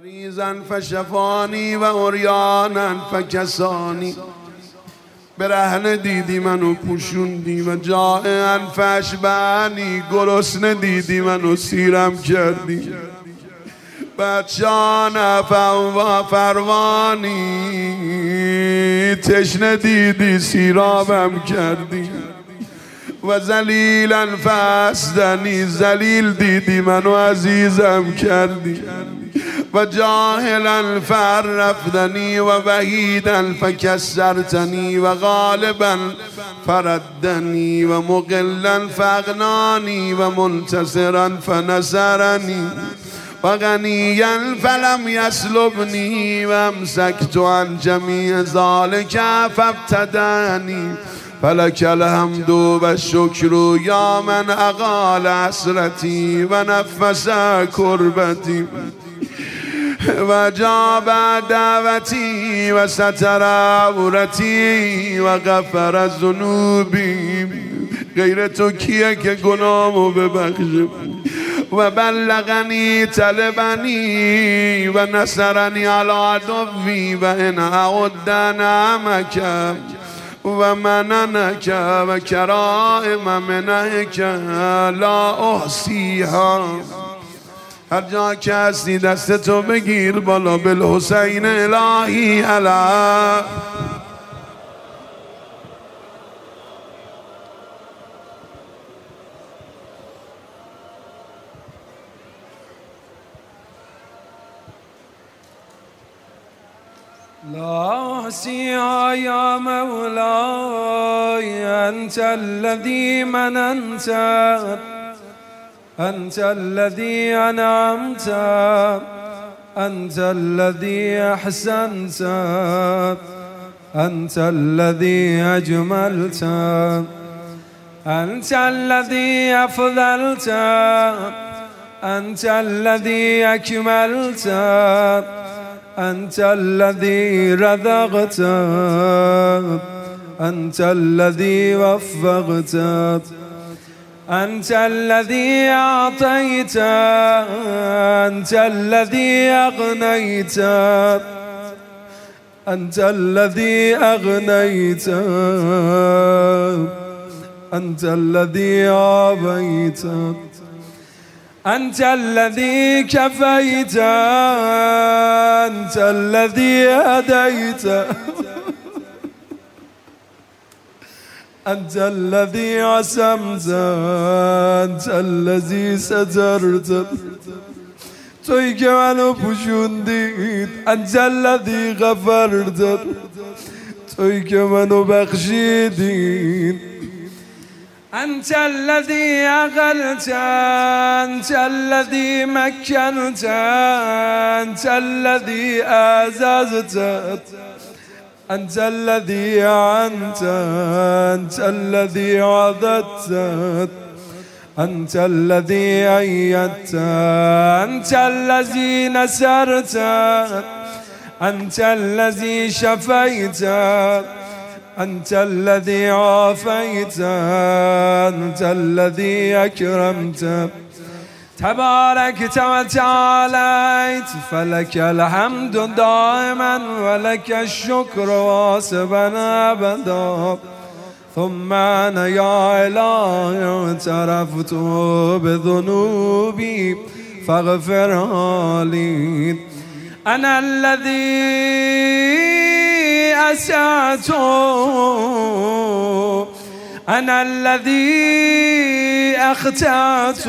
مریضا فشفانی و عریانا فکسانی، برهنه دیدی منو پوشوندی و جائعا فاشبعانی، گرسنه دیدی منو سیرم کردی، بچان فروانی، تشنه دیدی سیرابم کردی، و ذلیلا فاسدنی، ذلیل دیدی منو عزیزم کردی، و جاهلا فعرفتنی و وحیدا فکسرتنی، و غالبا فردنی و مقلا فاغنانی، و منتصرا فنصرنی، و غنیا فلم یسلبنی، و امسکت عن جمیع ذلک فابتدانی، فلک الحمد و الشکر یا من اقال حسرتی و نفس کربتی، و جاب دعوتی و ستر عورتی و غفر ذنوبی. غیر تو کیه که گناهمو ببخشه؟ و بلغنی طلبنی و نصرنی علی عدوی، و ان اعد نعمک و مننک و کرائم منهک لا احصیها. هر جا که هستی دستتو بگیر بالا، بالحسین الهی علی. لا أحصيها يا مولاي، أنت الذي مننت، أنت الذي أنعمت، أنت الذي أحسنت، أنت الذي أجملت، أنت الذي أفضلت، أنت الذي أكملت، أنت الذي رزقت، أنت الذي وفقت، أنت الذي أعطيت، أنت الذي أغنيت، أنت الذي أغنيت، أنت الذي عافيت، أنت الذي كفيت، أنت الذي هديت، أنت الذي عصمت، أنت الذي سترت. تویی که منو پوشوندید، أنت الذي غفرت. تویی که منو بخشیدید، أنت الذي أغلت، أنت الذي مكنت، أنت الذي أعززت، أنت الذي أعنت، أنت الذي عضدت، أنت الذي أيدت، أنت الذي نصرت، أنت الذي شفيت، أنت الذي عافيت، أنت الذي أكرمت. تباركت وتعاليت، فلك الحمد دائما ولك الشكر واصبا أبدا. ثم أنا يا إلهي اعترفت بذنوبي فاغفرها لي. أنا الذي أسأت، أنا الذي أخطأت،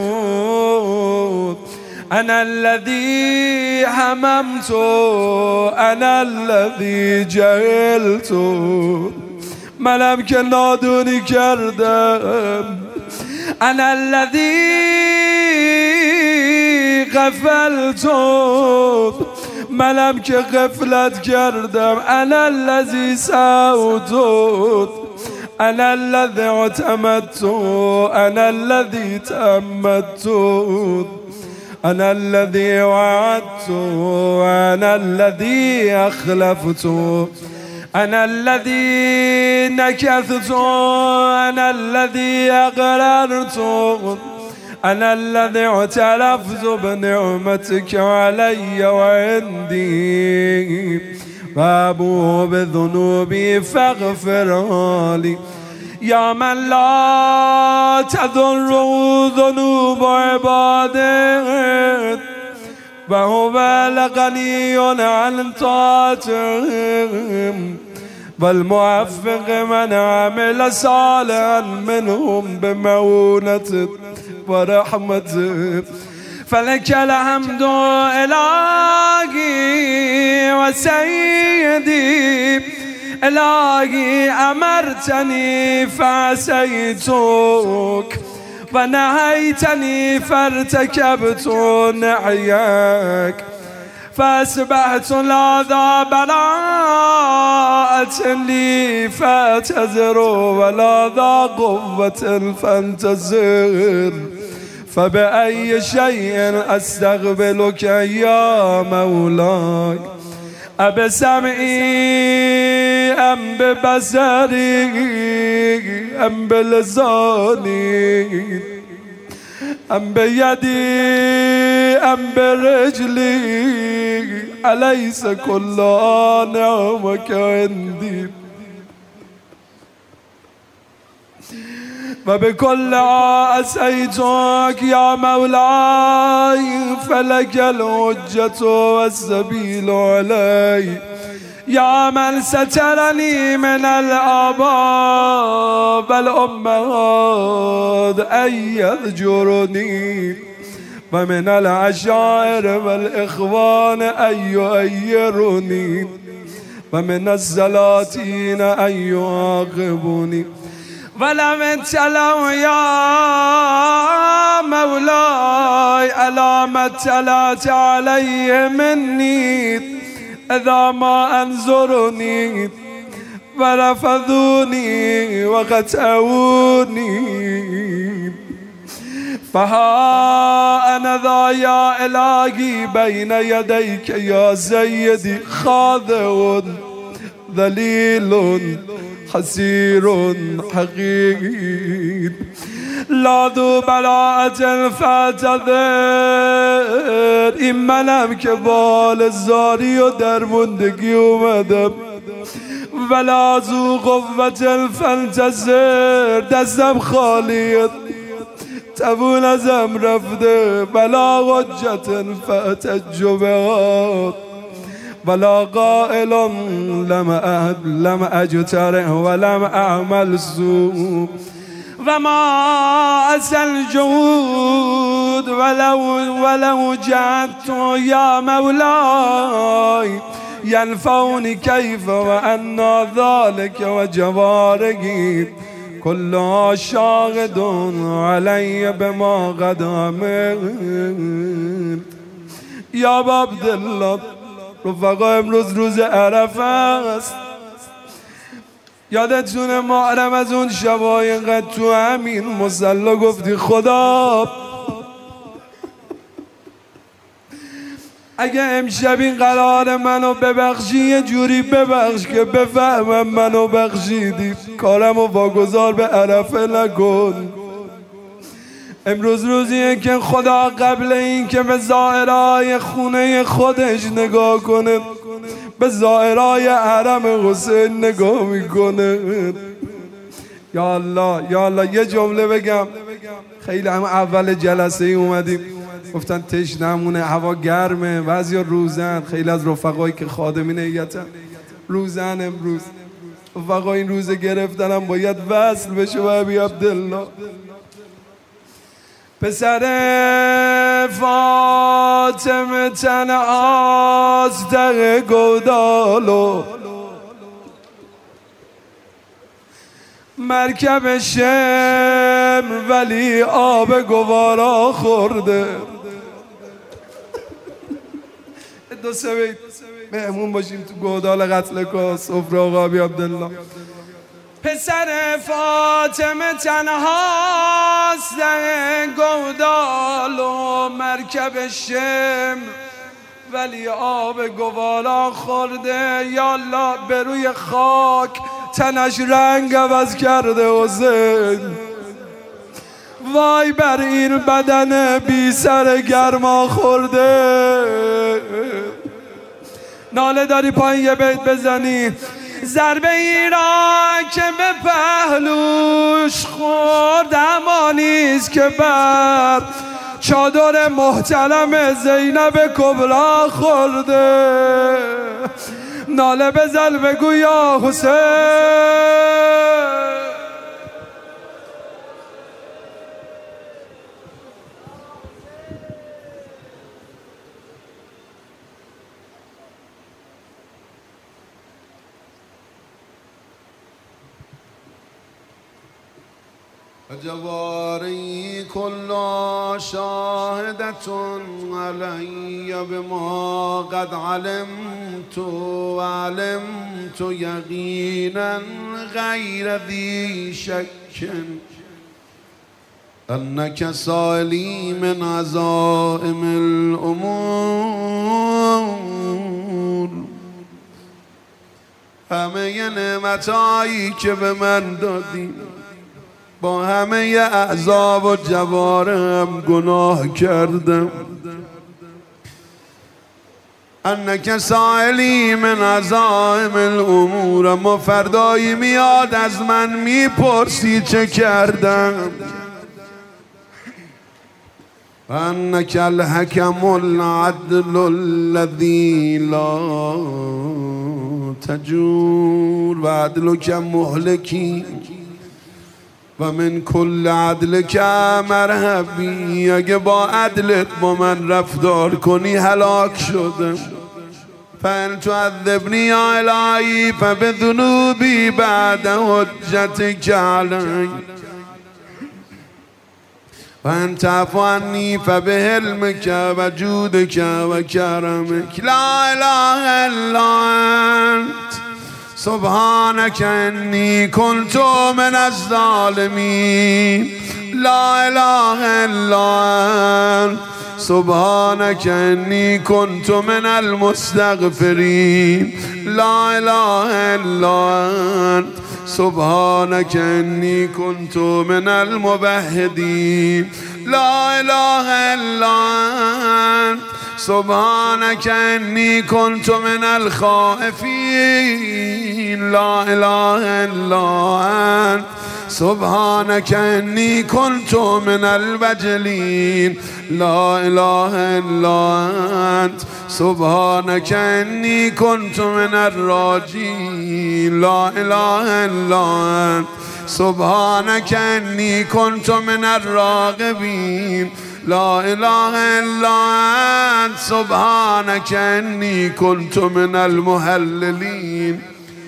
أنا الذي هممت، أنا الذي جهلت. منم که نادونی کردم. أنا الذي غفلت، منم که غفلت کردم. أنا الذي سعوت، أنا الذي اعتمدت، أنا الذي تأمدت، أنا الذي وعدت، أنا الذي أخلفت، أنا الذي نكثت، أنا الذي أقررت، أنا الذي اعترفت بنعمتك علي وعندي وأبوء بذنوبي فاغفر لي يا من لا تضر ذنوب عباده وهو الغني عن طاعتهم والموفق من عمل صالحا منهم بمعونته ورحمته فلك الحمد إلهي وسيدي إلهي أمرتني فعصيتك ونهيتني فارتكبت نهيك فأصبحت لا ذا براءة لي فاعتذر ولا ذا قوة فانتظر فبأي شيء أستقبلك يا مولاي أبسمعي أم ببصري أم بلساني أم بيدي أم برجلي أليس كل نعمك عندي وبكل أسيتك يا مولاي فلك الحجة والسبيل علي يا من سترني من الآباء والأمهات أن يذجرني ومن العشائر والإخوان أن يؤيرني ومن السلاطين أن يعاقبني ولم اتلوا يا مولاي على ما اتلت عليه مني إذا ما أنظرني ورفضوني وقتعوني فها أنا ذا يا إلهي بين يديك يا سيدي خاضع ذليل حسير حقير لا ذو براءة فاعتذر این منم که بال زاری و درموندگی اومدم ولا ذو قوة فانتظر دستم خالیت تبون ازم رفته ولا حجة فاحتج بها ولا قائل لم أجترئ ولم أعمل سوء وما أسى الجهود ولو جعدت يا مولاي ينفعني كيف وأن ذلك وجوارحي كلها شاهد علي بما قد عملت يا عبدالله رفقا امروز روز عرفه است یادتونه محرم از اون شبای اینقدر تو همین مصلا گفتی خدا اگه امشب این قرار منو ببخشی یه جوری ببخش که بفهمم منو بخشیدی کارمو واگذار به عرفه نکن امروز روزیه که خدا قبل این که به ظاهرهای خونه خودش نگاه کنه به ظاهرهای حرم حسین نگاه میکنه یا الله یا الله یه جمله بگم خیلی هم اول جلسه ای اومدیم گفتن تشنمونه هوا گرمه بعضیا روزن خیلی از رفقایی که خادمین هیئتن روزن امروز رفقا این روزه گرفتنم باید وصل بشه و ابی عبدالله پسر فاطمه تنهاست در گودالو مرکب شمر ولی آب گوارا خورده دو سه بیت مهمون باشیم تو گودال قتل کا سفره آقا ابی عبدالله پسر فاطمه تنهاست در گودال و مرکب شمر ولی آب گوالا خورده یا الله به روی خاک تنش رنگ عوض کرده حسین وای بر این بدن بی سر گرما خورده. ناله داری پایین یه بیت بزنی. ضربه ای را که به پهلوش خورد اما نیست که بر چادر محترم زینب کبرا خورده. ناله بزن بگو یا حسین. جواری كل شاهدة علي بما قد علمت وعلمت يقينا غير ذي شك أنك سائلي من عزائم الأمور. همه نعمتایی که به من دادی با همه اعضا و جوارم گناه کردم. انک سائلی من عزائم الامور. اما فردایی میاد از من میپرسی چه کردم. انک الحکم العدل الذی لا تجور و عدلک مهلکی و من کل عدل که مرحبی. اگه با عدلت با من رفتار کنی هلاک شدم. فان تعذبنی یا الهی فبذنوبی بعد حجتک علی و ان تعفو عنی فبحلمک و جودک و کرمک. لا اله الا انت سبحانك إني كنت من الظالمين. لا إله إلا أنت سبحانك إني كنت من المستغفرين. لا إله إلا أنت سبحانك إني كنت من المبهدين. لا إله إلا أنت سبحانك إني كنت من الخائفين. لا إله إلا أنت سبحانك إني كنت من الوجلين. لا إله إلا أنت سبحانك إني كنت من الراجين. لا إله إلا أنت سبحانك إني كنت من الراغبين. لا إله إلا أنت سبحانك إني كنت من المهللين.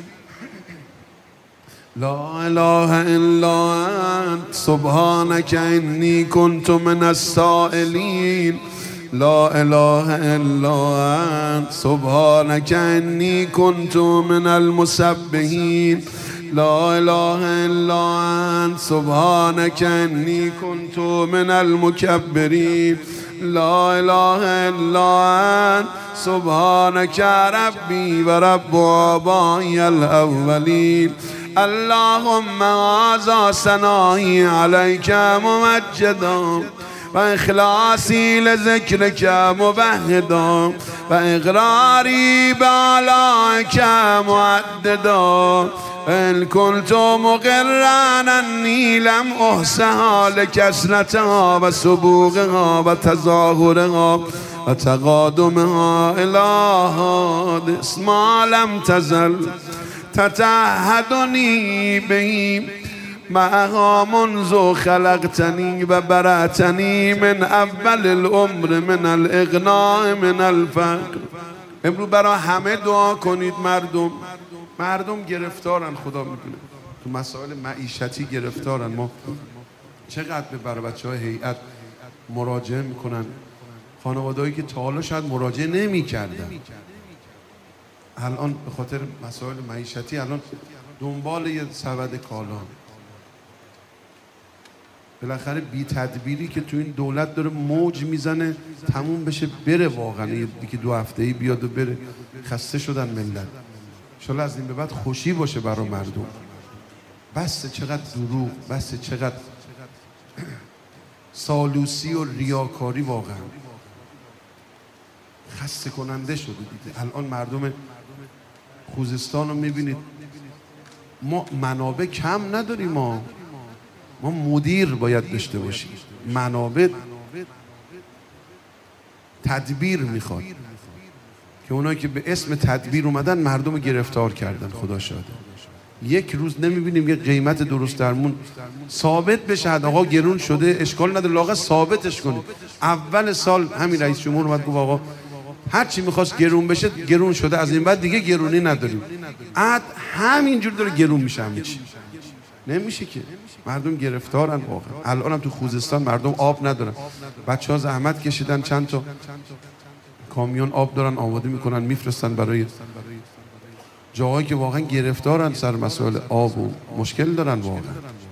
لا إله إلا أنت سبحانك إني كنت من السائلين. لا إله إلا أنت سبحانك إني كنت من المسبحين. لا إله إلا أنت سبحانك إني كنت من المكبرين. لا إله إلا أنت سبحانك ربي ورب آبائي الأولين. اللهم هذا ثنائي عليك ممجدا و اخلاصی لذکرک مبهدا و اقراری بعلاک معددا. ان كنت مقرا انی لم احصها لکثرتها و سبوغها و تظاهرها و تقادمها الی حادث ما لم تزل تتعهدنی به معها منذ خلقتنی و برأتنی من اول العمر من الاغناء من الفقر. امروز برای همه دعا کنید. مردم گرفتارن، خدا میدونه تو مسائل معیشتی گرفتارن. ما چقدر به برای بچه‌های هیئت مراجعه میکنن، خانواده‌ای که تا حالا شاید مراجعه نمی‌کردن الان به خاطر مسائل معیشتی الان دنبال یه سبد کالان. بالاخره بی تدبیری که تو این دولت داره موج میزنه تموم بشه بره. واقعا دیگه 2 هفته‌ای بیاد و بره. خسته شدن ملت. انشالله از این به بعد خوشی باشه برای مردم. بس چقدر دروغ، بس چقدر سالوسی و ریاکاری واقعا خسته کننده شده دیگه. الان مردم خوزستان رو میبینید، ما منابع کم نداریم، ما مدیر باید داشته باشیم. منابع تدبیر میخواد که اونایی که به اسم تدبیر اومدن مردم رو گرفتار کردن. خدا شاده یک روز نمیبینیم یه قیمت درست درمون ثابت بشه. آقا گرون شده اشکال نداره، لااقل ثابتش کنید. اول سال همین رئیس جمهور اومد گفت آقا هر چی میخواست گرون بشه گرون شده، از این بعد دیگه گرونی نداریم. عاد همینجور داره گرون میشه همه چی. نمیشه که، مردم گرفتارن واقعا. الان هم تو خوزستان مردم آب ندارن. بچه‌ها زحمت کشیدن، چند تا کامیون آب دارن آماده میکنن میفرستن برای جاهایی که واقعا گرفتارن سر مسائل آب و مشکل دارن واقعا.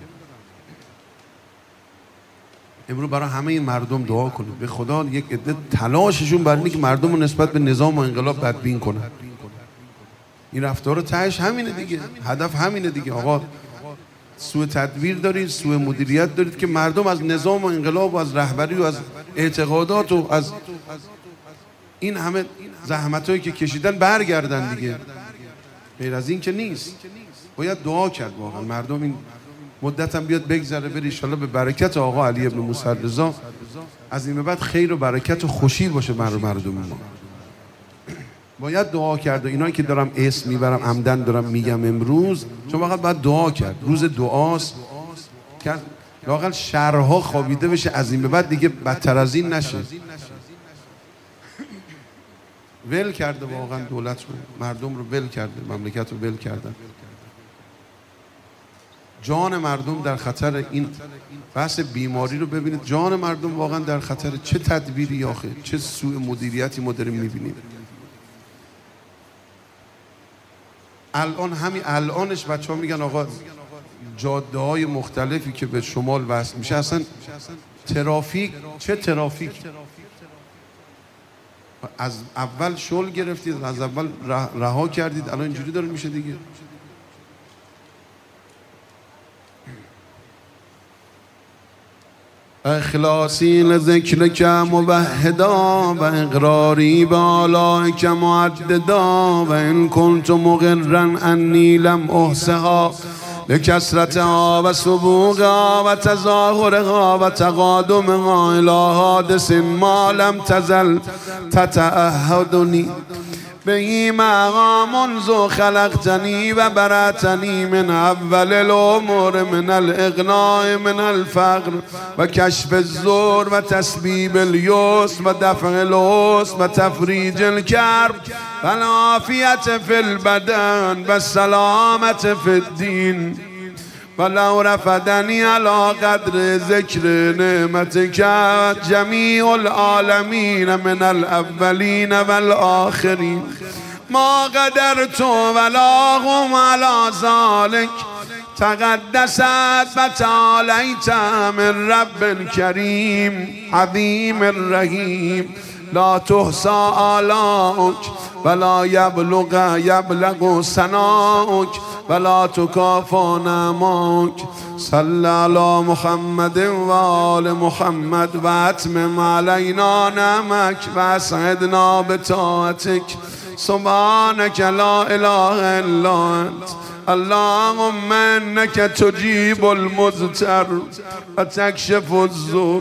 امروز برای همه این مردم دعا کنید به خدا. یک عده تلاششون برای اینه که مردم رو نسبت به نظام و انقلاب بدبین کنن. این رفتار تهش همینه دیگه، هدف همینه دیگه. آقا سوء تدبیر دارید، سوء مدیریت دارید که مردم از نظام و انقلاب و از رهبری و از اعتقادات و از این همه زحمتایی که کشیدن برگردن دیگه. غیر از این که نیست. باید دعا کرد واقعا. مردم این مدت هم بیاد بگذره بره، ان شاءالله به برکت آقا علی ابن موسی رضا از این به بعد خیر و برکت و خوشی باشه مردم ما. باید دعا کرد. و اینایی که دارم اسم میبرم عمدن دارم میگم امروز، چون فقط باید دعا کرد. روز دعاست که لااقل شرها خوابیده بشه، از این به بعد دیگه بدتر از این نشه. ول کرده واقعا دولت رو، مردم رو ول کرده، مملکت رو ول کردن. جان مردم در خطر. این بحث بیماری رو ببینید، جان مردم واقعا در خطر. چه تدبیری آخه، چه سوء مدیریتی ما داریم میبینیم. الان همین الانش بچه ها میگن آقا جاده های مختلفی که به شمال وصل میشه اصلا ترافیک، چه ترافیک. از اول شل گرفتید، از اول رها کردید، الان اینجوری داره میشه دیگه. اخلاصی لذکرک موحدا و اقراری به آلائک معددا و ان کنت مقرا انی لم احصها لکثرتها و سبوقها و تظاهرها و تقادمها الی حادث ما لم تزل تتعهدنی به مقام منذ خلقتنی و برأتنی من اول الامور من الاغناء من الفقر و کشف الضر و تسبیب الیسر و دفع العسر و تفریج الکرب و العافیت فی البدن و السلامت فی الدین ولو رفدنی علی قدر ذکر نعمتک جمیع العالمین من الاولین والآخرین ما قدرت ولا هم علی ذلک تقدست و تعالیت من رب کریم عظیم الرحیم لا تحصى آلاؤک ولا یبلغ ثناؤک ولا تکافى نعماک صل علی محمد و آل محمد و اتمم علینا نعمک و اسعدنا بطاعتک سبحانک لا اله الا انت اللهم انک تجیب المضطر و تکشف الضر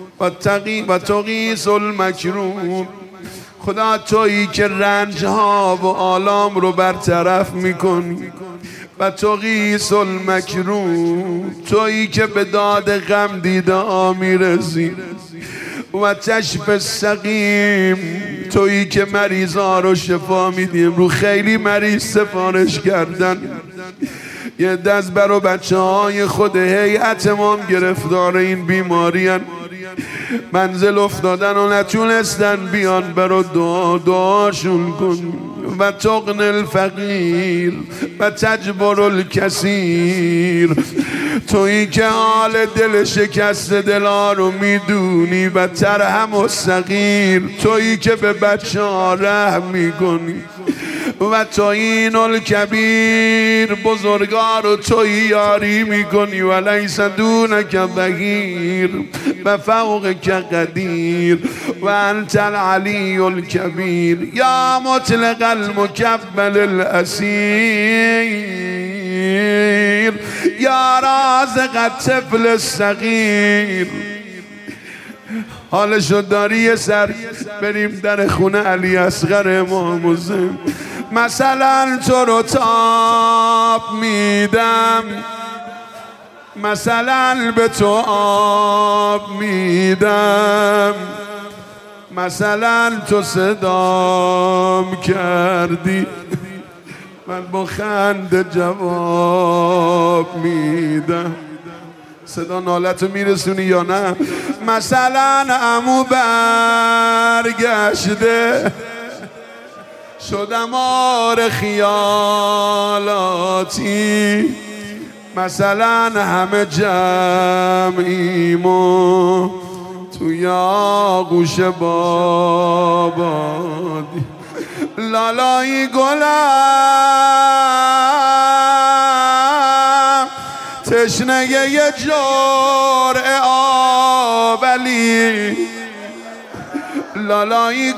و تغیث المکروب. خدا تویی که رنجها و آلام رو برطرف میکنی و تغیث المکروب، تویی که به داد غم دیده ها میرسی و تشفی السقیم، تویی که مریضا رو شفا میدی. امروز خیلی مریض سفارش کردن، یه دست برای بچه های خود هیئت ما گرفتار این بیماری هن. منزل افتادن و نتونستن بیان، برای دعاشون کن. و تغن الفقیر و تجبر الکثیر، تویی که حال دل شکست دلا رو میدونی و ترحم الصغیر، تویی که به بچه ها رحم میکنی و تویین الکبیر، بزرگار و توی یاری میکنی و لیس دونک ظهیر و فوقک قدیر و انت العلی الکبیر یا مطلق المکبل الاسیر یا رازق الطفل الصغیر. حالشو داری یه سر بریم در خونه علی اصغر امام حسین. مثلا تو رو تاب میدم، مثلا به تو آب میدم، مثلا تو صدام کردی من با خنده جواب میدم. صدا نالتو میرسونی یا نه؟ مثلا عمو برگشته شدم آر خیالاتی، مثلا همه جمعیمو توی آغوش بابادی. لالایی گلم تشنه یه جرعه آبلی، لالایی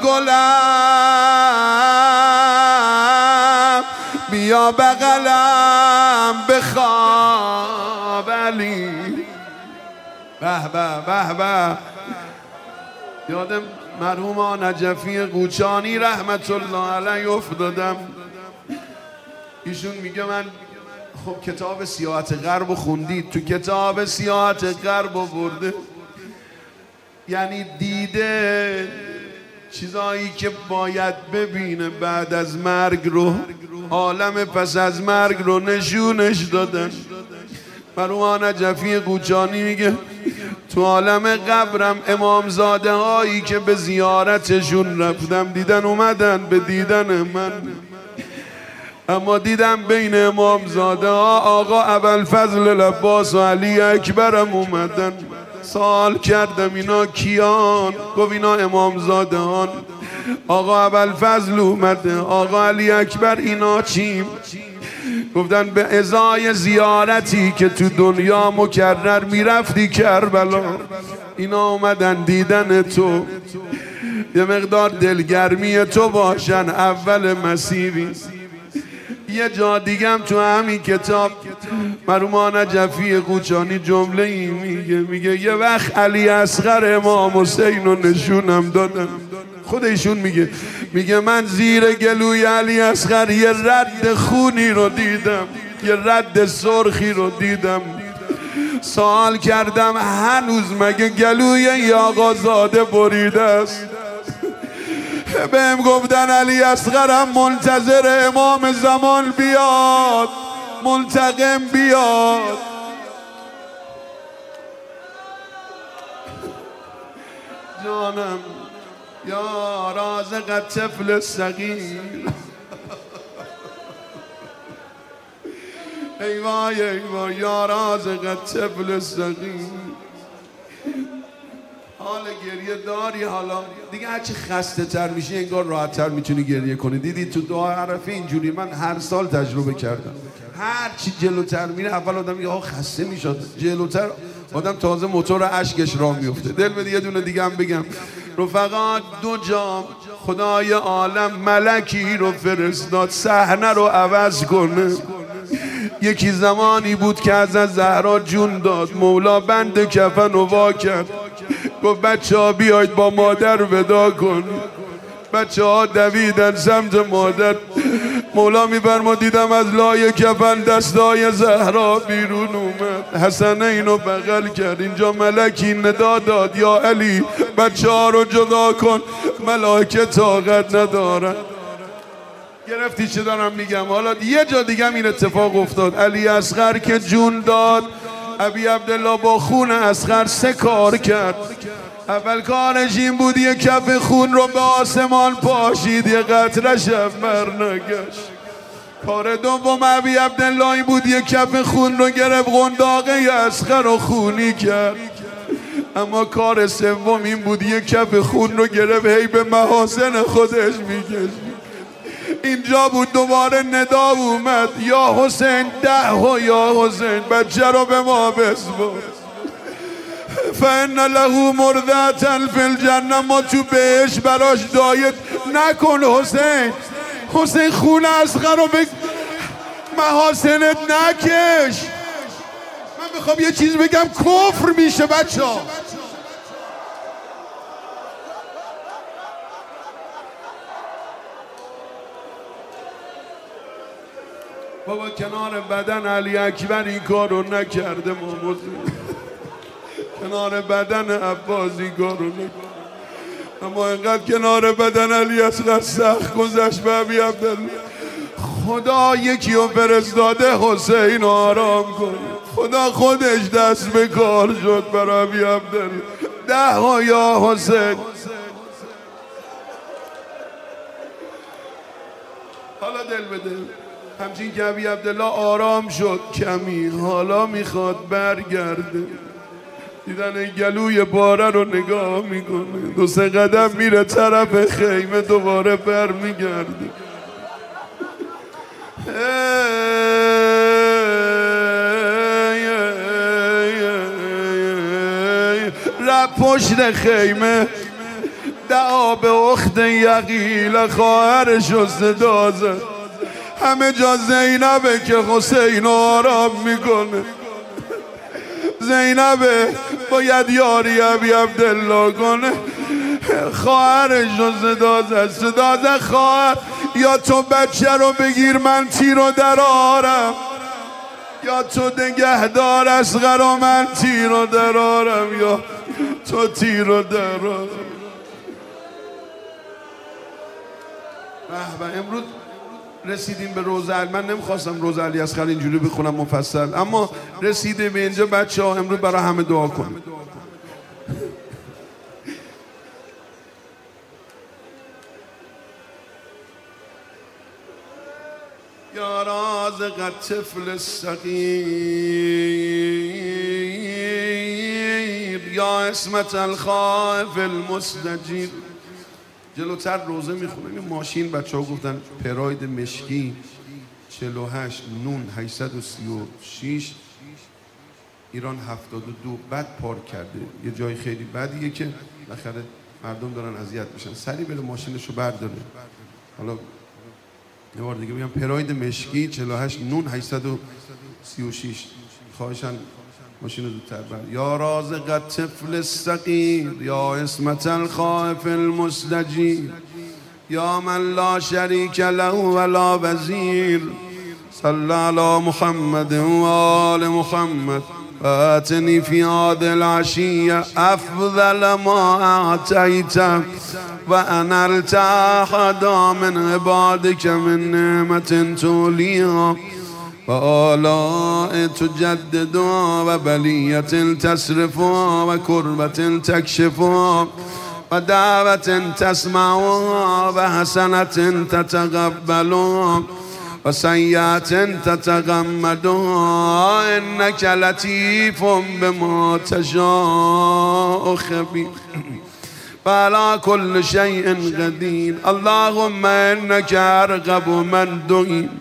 گلم بیا بغلم بخواب علی. به به به به. یادم مرحوم نجفی قوچانی رحمت الله علیه افتادم. ایشون میگه من خب کتاب سیاحت غرب خوندید، تو کتاب سیاحت غرب برده، یعنی دیده چیزایی که باید ببینه بعد از مرگ رو، عالم پس از مرگ رو نشونش دادن. مرحوم نجفی قوچانی میگه تو عالم قبرم امامزاده هایی که به زیارتشون رفتم دیدن اومدن به دیدن من، اما دیدم بین امامزاده ها آقا ابوالفضل العباس و علی اکبرم اومدن. سوال کردم اینا کیان؟ گفت اینا امامزاده هان. آقا ابوالفضل اومده، آقا علی اکبر، اینا چیم؟ گفتن به ازای زیارتی که تو دنیا مکرر میرفتی کربلا، اینا اومدن دیدن تو، یه مقدار دلگرمی تو باشن اول مسیری. یه جا دیگم تو همین کتاب مرحوم نجفی قوچانی جمله ای میگه یه وقت علی اصغر امام حسین رو نشونم دادن. خود ایشون میگه من زیر گلوی علی اصغر یه رد خونی رو دیدم، یه رد سرخی رو دیدم. سوال کردم هنوز مگه گلوی ای آقازاده بریده است؟ بهم گفتن علی اصغرم منتظر امام زمان بیاد، منتقم بیاد. جانم یا رازق الطفل الصغیر. ای وای ای وای یا رازق الطفل الصغیر. حال گریه داری حالا دیگه؟ هرچی خسته تر میشی انگار راحت تر میتونی گریه کنی. دیدی تو دعا عرفه اینجوری من هر سال تجربه کردم، هرچی جلوتر میره اول آدم میگه آه خسته میشد، جلوتر آدم تازه موتور اشکش راه میفته. دل بده یه دونه دیگه هم بگم. رفقا دو جام خدای عالم ملکی رو فرستاد صحنه رو عوض کنه. یکی زمانی بود که از زهرا جون داد، مولا بند کفن رو وا کرد، گفت بچه ها بیاید با مادر ودا کن. بچه ها دویدن سمت مادر. مولا میفرما دیدم از لای کفن دستای زهرا بیرون اومد، حسنین رو بغل کرد. اینجا ملکی ندا داد یا علی بچه ها رو جدا کن، ملائکه طاقت ندارن. گرفتی چه دارم میگم؟ حالا یه جا دیگه این اتفاق افتاد. علی اصغر که جون داد، ابی عبدالله با خون اصغر 3 کار کرد. اول کارش این بود یه کف خون رو به آسمان پاشید، یه قطره شب برنگشت. کار دوم ابی عبدالله این بود یه کف خون رو گرفت قنداقه اصغر رو خونی کرد. اما کار سوم این بود یه کف خون رو گرفت هی به محاسن خودش میکشید. اینجا بود دوباره ندا اومد یا حسین ده و یا حسین بچه رو به ما بسپار فإن له مرضعة فی الجنه ما تو بهش براش دایت نکن حسین حسین خون اصغر رو به محاسنت نکش من میخوام یه چیز بگم کفر میشه بچه ها بابا کنار بدن علی اکبر این کارو نکرده ما کنار بدن عباس این کارو نکرده اما اینقدر کنار بدن علی اصغر سخت گذشت به ابی عبدالله خدا یکی رو فرستاده حسین آرام کنه خدا خودش دست به کار شد برای ابی عبدالله ده یا حسین حالا دل بده همچین که ابی عبدالله آرام شد کمی حالا میخواد برگرده دیدن گلوی باره رو نگاه میکنه 2-3 قدم میره طرف خیمه دوباره بر میگرده رفت پشت خیمه دعا به اخت یقیل خواهرش رو صدا زد همه جا زینبه که حسین آرام میکنه زینبه باید یاری ابی عبدالله کنه خواهرش رو صدا زد خواهر یا تو بچه رو بگیر من تیر رو در آرم یا تو نگهدار اصغر و من تیر رو در آرم یا تو تیر رو در آرم امروز رسیدیم به روزه علی من نمیخواستم روزه علی اصغر اینجوری بخونم مفصل اما رسیده به اینجا بچه ها امروز برای همه دعا کنیم یا رازق الطفل الصغیر یا اسمت الخائف المستجیر جلوتر روزه میخونم این ماشین بچه ها گفتن پراید مشکی 48 نون 836 ایران 72 بد پارک کرده یه جای خیلی بدیه که بالاخره مردم دارن اذیت میشن سریع بره ماشینشو برداره حالا یه بار دیگه میگم پراید مشکی 48 نون 836 خواهشن ماشین رو زودتر بر یا رازق الطفل الصغیر یا اسمت الخائف المستجیر یا من لا شریک له ولا وزیر صلی علی محمد و آل محمد آتنی فی هذه العشیه افضل ما اعطیت و انلت احدا من عبادک من نعمت تولیها و آلاء تجدد و بلیت تصرف و کربت تکشف و دعوت تسمع و حسنت تتقبل و سیئت تتغمد انک لطیف بما تشاء خبیر و علی کل شیء قدیر اللهم انک ارغب من دعی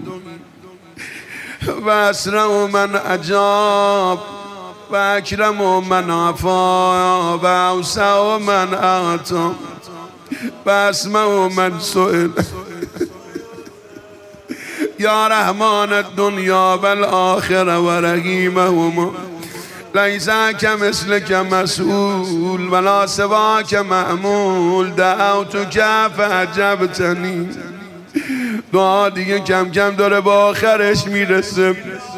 و اسرع من اجاب و اکرم من عفا و اوسع من اعطا و اسمع من سئل یا رحمان الدنیا والآخرة و رحیمهما لیس کمثلک مسئول ولا سواک معمول دعوتک فاجبتنی دعا دیگه کم کم داره به آخرش میرسه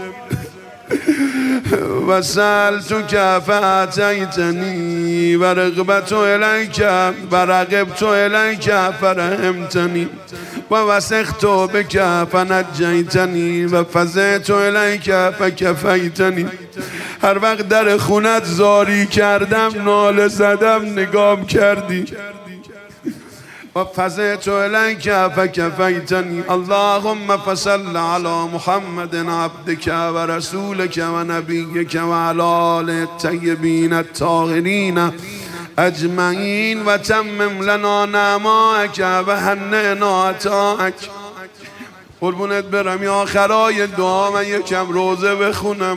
و سألتک فأعطیتنی و رغبت الیک و رغبت الیک فرحمتنی و وثقت بک فنجیتنی و فزعت الیک فکفیتنی هر وقت در خونت زاری کردم ناله زدم نگام کردی و فزعت الیک فکفیتنی اللهم فصل علی محمد عبدک و رسولک و نبیک و علی آل الطیبین الطاهرین اجمعین و تمم لنا نعماک و هنئنا عطاک قربونت برم. یا آخرای دعا من یکم روزه بخونم.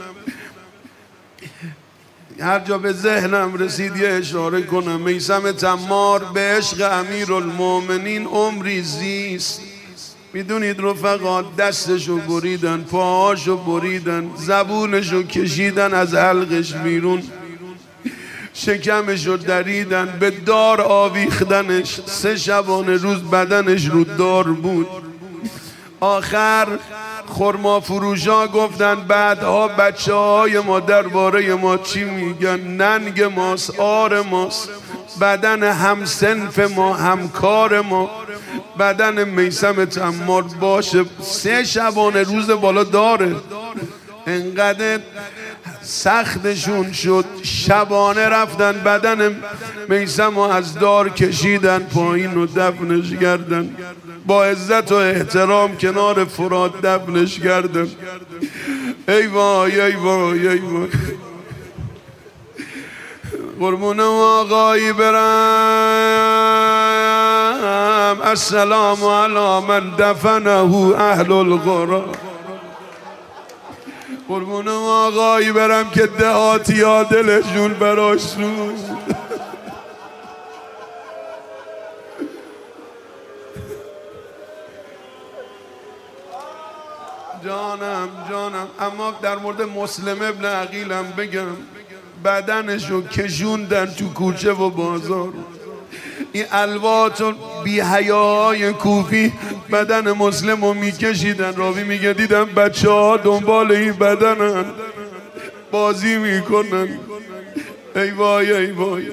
هر جا به ذهنم رسید یه اشاره کنم. میثم تمار به عشق امیرالمومنین عمری زیست. میدونید رفقا، دستشو بریدن، پاهاشو بریدن، زبونشو کشیدن از حلقش بیرون، شکمشو دریدن، به دار آویختنش. 3 شبانه روز بدنش رو دار بود. آخر خرما فروشا گفتن بعدها بچه های ما درباره ما چی میگن؟ ننگ ماست، آر ماست، بدن همسنف ما، همکار ما. بدن میثم تمار باشه 3 شبانه روز بالا داره. انقدر سختشون شد شبانه رفتن بدن میثم و از دار کشیدن پایین و دفنش کردن. با عزت و احترام کنار فرات دفنش کردن. ای وای ای وای ای وای. قربون آقایی برم. السلام علی من دفنه اهل القرى. قربون آقایی برم که دهاتی ها دلشون براش سوز. جانم جانم. اما در مورد مسلم ابن عقیلم بگم، بدنشو کشوندن تو کوچه و بازار. این الوات و بی‌حیاهای کوفی بدن مسلم رو میکشیدن. راوی میگه دیدم بچه ها دنبال این بدنن بازی میکنن. ای وای ای وای.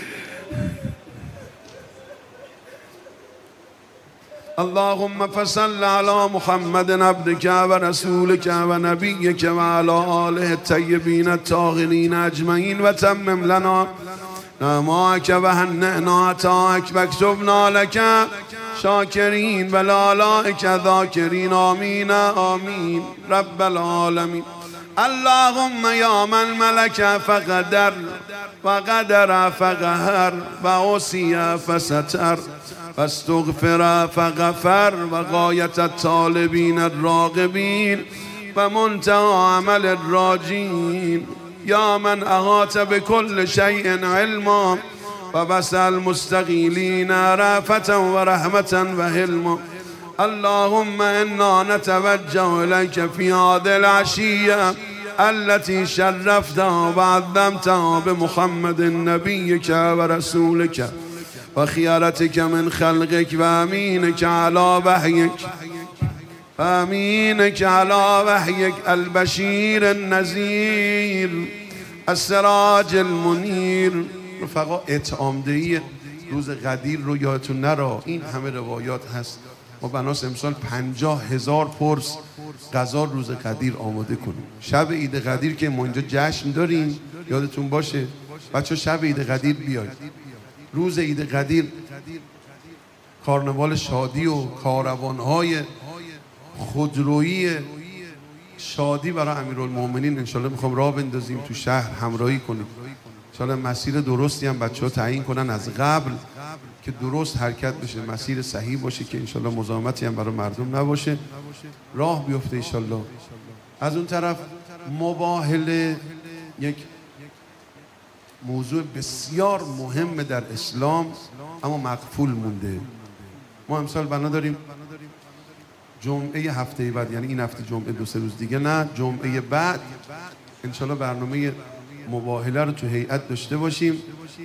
اللهم فصل علی محمد عبدك و رسولك و نبیك و علی آله الطیبین الطاهرین اجمعین و تمم لنا نعماک و هنئنا عطاک و اکتبنا لک شاکرین و لالائک ذاکرین. آمین آمین رب العالمین. اللهم یا من ملک فقدر و قدر فقهر و عصی فستر و استغفر فغفر و غایت الطالبین الراغبین و منتهى عمل الراجین. یا من احاط بكل شیء علما و وسع المستغیلین رأفة و رحمة و حلما. اللهم انا نتوجه الیک فی هذه العشیة التي شرفتها و عظمتها بمحمد نبیک و رسولک و خیارتک من خلقک و امینک علی وحیک و امینک علی وحیک البشیر النذیر السراج المنیر. رفقا اطعام دهی روز قدیر رو یادتون نرا. این همه روایات هست. ما بناس امسال 50,000 پرس غذا روز قدیر آماده کنیم. شب عید قدیر که ما اینجا جشن داریم یادتون باشه بچه، شب عید قدیر بیاید. روز عید قدیر کارنوال شادی و کاروانهای خودرویی شادی برای امیرالمومنین انشالله میخوام راه بندازیم تو شهر، همراهی کنیم. انشالله مسیر درستی هم بچه ها تعیین کنن از قبل که درست حرکت بشه، مسیر صحیح باشه که انشالله مزاحمتی هم برای مردم نباشه، راه بیفته انشالله. از اون طرف مباهله یک موضوع بسیار مهم در اسلام اما مقفول مونده. ما امسال بنا داریم جمعه هفته بعد، یعنی این هفته جمعه 2-3 روز دیگه نه، جمعه بعد انشالله برنامه مباهله رو تو هیئت داشته باشیم.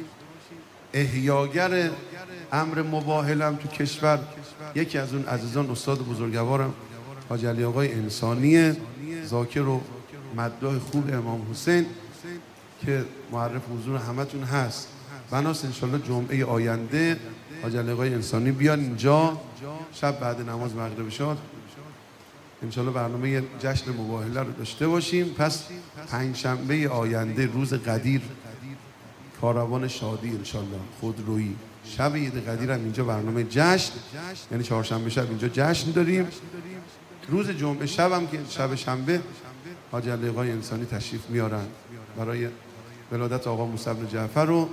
احیاگر امر مباهله هم تو کشور یکی از اون عزیزان استاد بزرگوارم حاج علی آقای انسانی ذاکر و مداح خوب امام حسین که معرف حضور همتون هست. بناس انشالله جمعه آینده حاج علی آقای انسانی بیان اینجا شب بعد نماز مغرب شاد انشالله برنامه جشن مباهله رو داشته باشیم. پس پنجشنبه آینده روز قدیر کاروان شادی انشالله خودرویی، شب عید قدیر هم اینجا برنامه جشن، یعنی چهارشنبه شب اینجا جشن داریم. روز جمعه شب هم که شب شنبه حاج علی آقای انسانی تشریف میارن برای ولادت آقا موسی بن جعفر و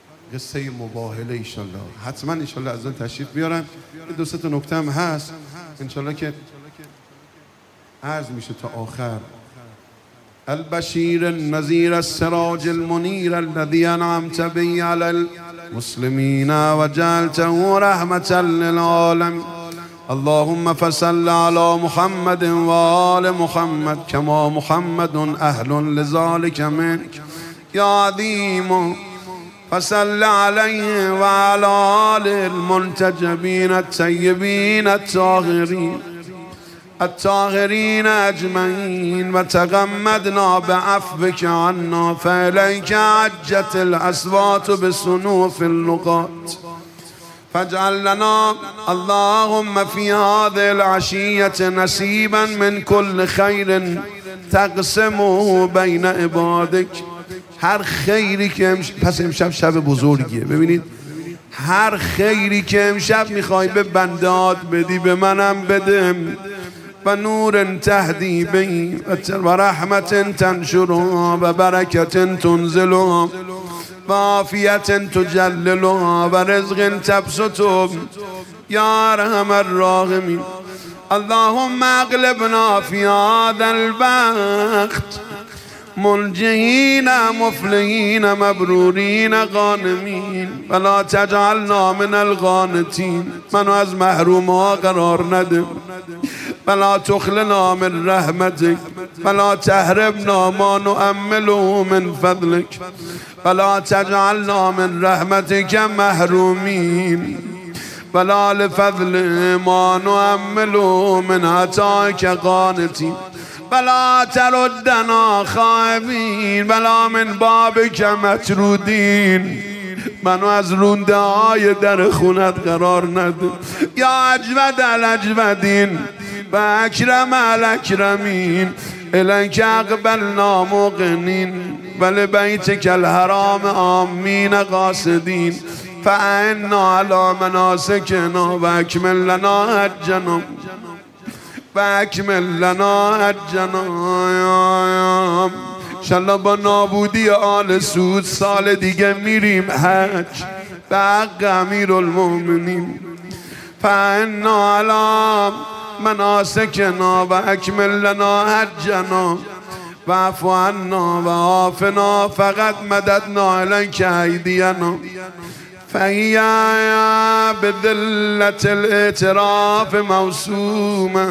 قصه مباهله. ایشالله حتما ایشالله از اون تشریف بیارن. 2-3 نکته هم هست انشالله که عرض میشه تا آخر. البشیر النذیر السراج المنیر الذي انعمت به علی المسلمین و جعلته رحمة للعالمین. اللهم فصل على محمد و آل محمد كما محمد اهل لذلك منك یا عظیم. فصل عليه وعلى آل المنتجبين الطيبين الطاهرين أجمعين وتغمدنا بعفوك عنا فإليك عجت الأصوات بصنوف اللغات. فاجعل لنا اللهم في هذه العشية نصيبا من كل خير تقسمه بين عبادك. هر خیری که پس امشب شب بزرگیه، ببینید هر خیری که امشب میخوای به بندات بدی به منم بده. و نور تهدی بی و رحمت تنشرها و برکت تنزلها و عافیت تجللها و رزق تبسطها یا ارحم الراحمین. اللهم اغلبنا في هذا الوقت منجحین مفلحین مبرورین غانمین ولا تجعلنا من القانتین. منو از محروم ها قرار نده. ولا تخلنا من رحمتك ولا تحرمنا ما نؤمله من فضلك ولا تجعلنا من رحمتك محرومين ولا لفضل ما نؤمله من عطائك قانتين ولا تردنا خائبين ولا من بابك مطرودين. منو از رونده های در خونت قرار نده. یا اجود الاجودین و اکرم الاکرمین الیک اقبلنا موقنین ولبیتک الحرام آمین قاصدین فاعنا علی مناسکنا و اکمل لنا حجنا و اکمل لنا حجنا. انشالله با نابودی آل سود سال دیگه میریم حج به حق امیرالمؤمنین. فاعنا علی مناسکنا و اکمل لنا حجنا و اعف عنا و عافنا فقط مددنا الیک ایدینا فهی بذلة الاعتراف موسومه.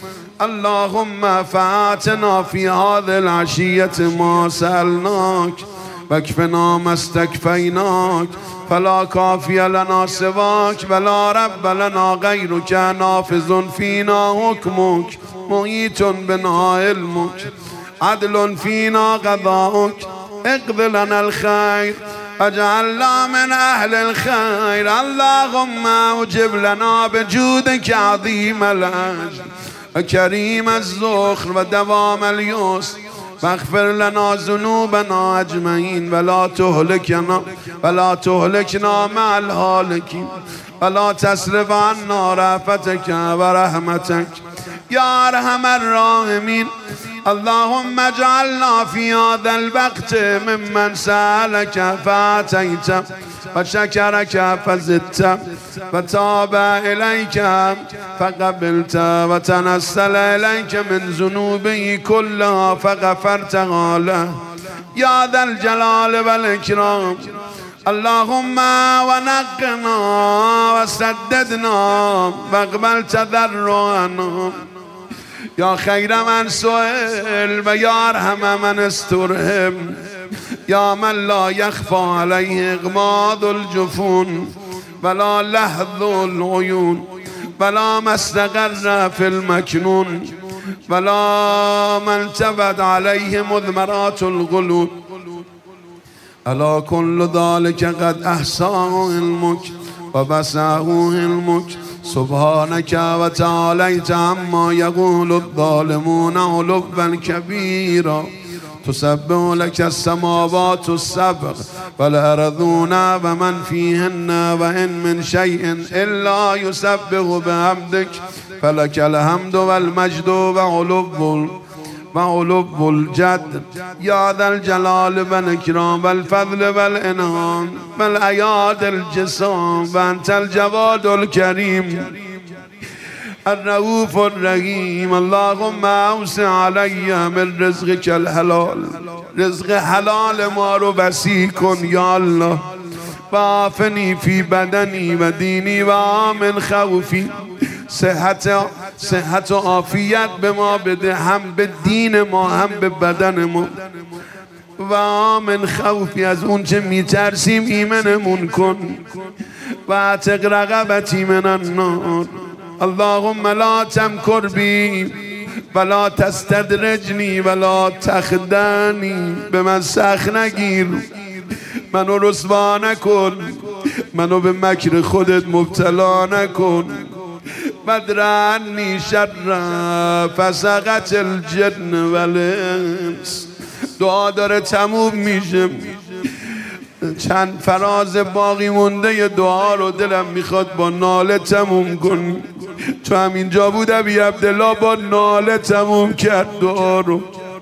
اللهم فآتنا في هذه العشية ما سألناك واكفنا ما استكفيناك فلا كافي لنا سواك ولا رب لنا غيرك نافذ فينا حكمك محيط بنا علمك عدل فينا قضاؤك اقض لنا الخير اجعلنا من أهل الخير. اللهم اجب لنا بجودك عظيم الأجر وكريم الزخر ودوام اليسر واغفر لنا ذنوبنا أجمعين ولا تهلكنا مع الهالكين ولا تصرف عنا رأفتك ورحمتك يا أرحم الراحمين. اللهم اجعلنا في هذا الوقت ممن سألك فأعطيت وشكرك فزدت وتاب إليك فقبلت وتنسل إليك من ذنوبه كلها فغفرتها له يا ذا الجلال والإكرام. اللهم ونقنا وسددنا واقبل تضرعنا یا خیر من سئل و یا ارحم من استرحم یا من لا یخفى علیه اغماض الجفون ولا لحظ العیون ولا ما استقر فی المکنون ولا من تبت علیه مضمرات القلوب الا كل ذلك قد احصاه علمك وبسعه علمك سبحانك وتعاليت عما يقول الظالمون علوا كبيرا. تسبح لك السماوات السبع والأرضون ومن فيهن وإن من شيء إلا يسبح بحمدك فلك الحمد والمجد وعلو الجد يا ذا الجلال والإكرام والفضل والإنعام والأياد الجسام وأنت الجواد الكريم الرؤوف الرحیم. اللهم اوسع علی من رزقک الحلال، رزق حلال ما رو وسیع کن یا الله. و عافنی فی بدنی و دینی و آمن خوفی، صحت و عافیت به ما بده، هم به دین ما هم به بدن ما. و آمن خوفی، از اون چه میترسیم ایمنمون کن. و اعتق رقبتی من النار. اللهم لا تمکر بی ولا تستدرجنی ولا تخدعنی، به من سخت نگیر، منو رسوا نکن، منو به مکر خودت مبتلا نکن. بدرعنی شر فسقط الجن والانس. دعا داره تموم میشه، چند فراز باقی مونده ی دعا رو دلم میخواد با ناله تموم کن. تو همینجا بود ابی عبدالله با ناله تموم کرد دعا رو.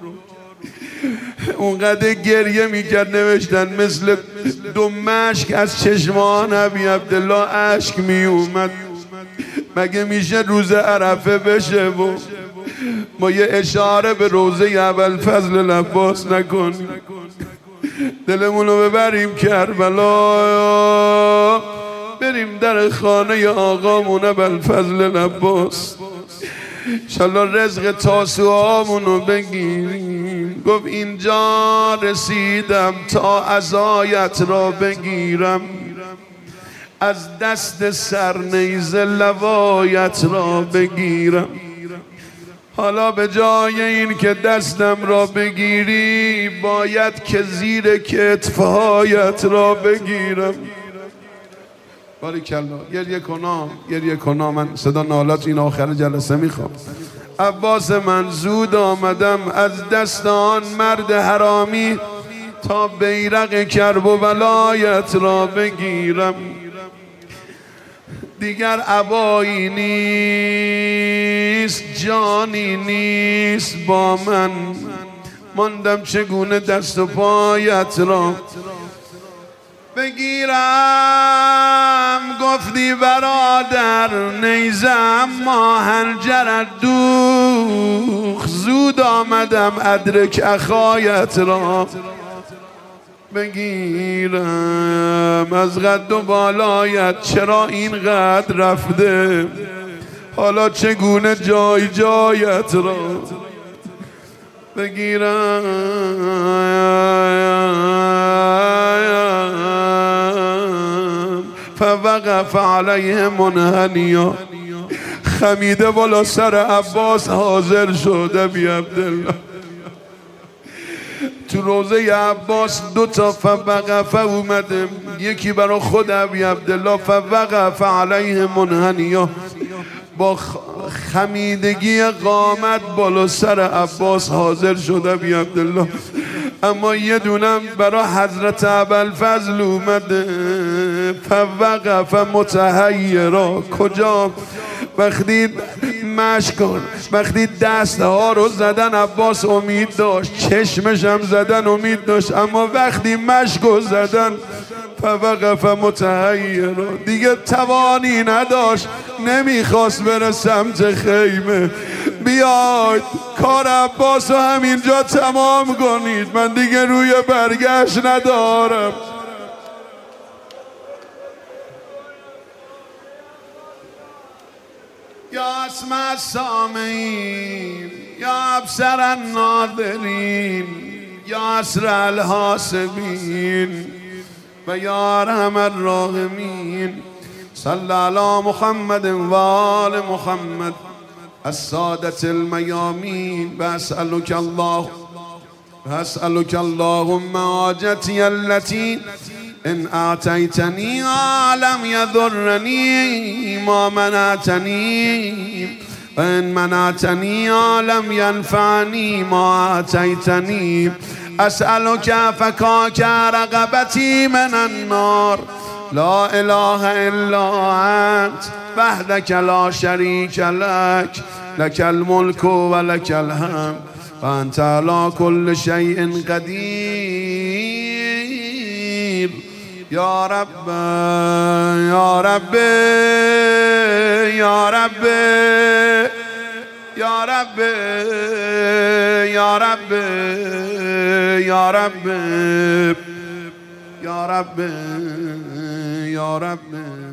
اونقدر گریه میکرد، نوشتن مثل دو مشک از چشمان ابی عبدالله اشک میومد. مگه میشه روز عرفه بشه و ما یه اشاره به روزه ابوالفضل العباس نکنیم؟ دلمونو ببریم کربلا، بریم در خانه آقامون ابوالفضل العباس، انشالله رزق تاسوعامونو بگیریم. گفت اینجا رسیدم تا عزایت را بگیرم، از دست سرنیزه لوایت را بگیرم. حالا به جای این که دستم را بگیری، باید که زیر کتفهایت را بگیرم. باریکلا، گریه کنا. من صدا نالات این آخر جلسه میخوام. عباس من زود آمدم از دست آن مرد حرامی، تا بیرق کرب و بلایت را بگیرم. دیگر عبایی نیست، جانی نیست با من، ماندم چگونه دست و پایت را بگیرم. گفتی برادر نیزم ما هنجرت دوخ، زود آمدم ادرک اخایت را بگیرم. از قد و بالایت چرا اینقدر رفته، حالا چگونه جای جایت را بگیرم. فوقف علیه منحنیا، خمیده بالا سر عباس حاضر شد ابی عبدالله. تو روزه عباس دو تا فوقف اومده، یکی برای خود ابی عبدالله، فوقف علیه منحنیا، با خمیدگی قامت بالا سر عباس حاضر شد ابی عبدالله. اما یه دونم برای حضرت ابوالفضل اومده، فوقف متحیرا. کجا؟ وقتی دست ها رو زدن عباس امید داشت، چشمش هم زدن امید داشت، اما وقتی مشک رو زدن فوقف متحیرا، دیگه توانی نداشت، نمیخواست بره سمت خیمه. بیاید کار عباس رو همینجا تمام کنید، من دیگه روی برگشت ندارم. یا اسمع السامعین، یا ابصر الناظرین، یا اسرع الحاسبین، و یا ارحم الراحمین. صلی علی محمد و آل محمد السادة الميامين. وأسألك اللهم حاجتي التي إن أعطيتني لم يضرني ما منعتني، وإن منعتني لم ينفعني ما أعطيتني. أسألك فكاك رقبتي من النار. لا إله إلا أنت وحدك لا شريك لك، لك الملك ولك الحمد وأنت على كل شيء قدير. يا رب يا رب يا رب یا رب یا رب یا رب یا رب یا رب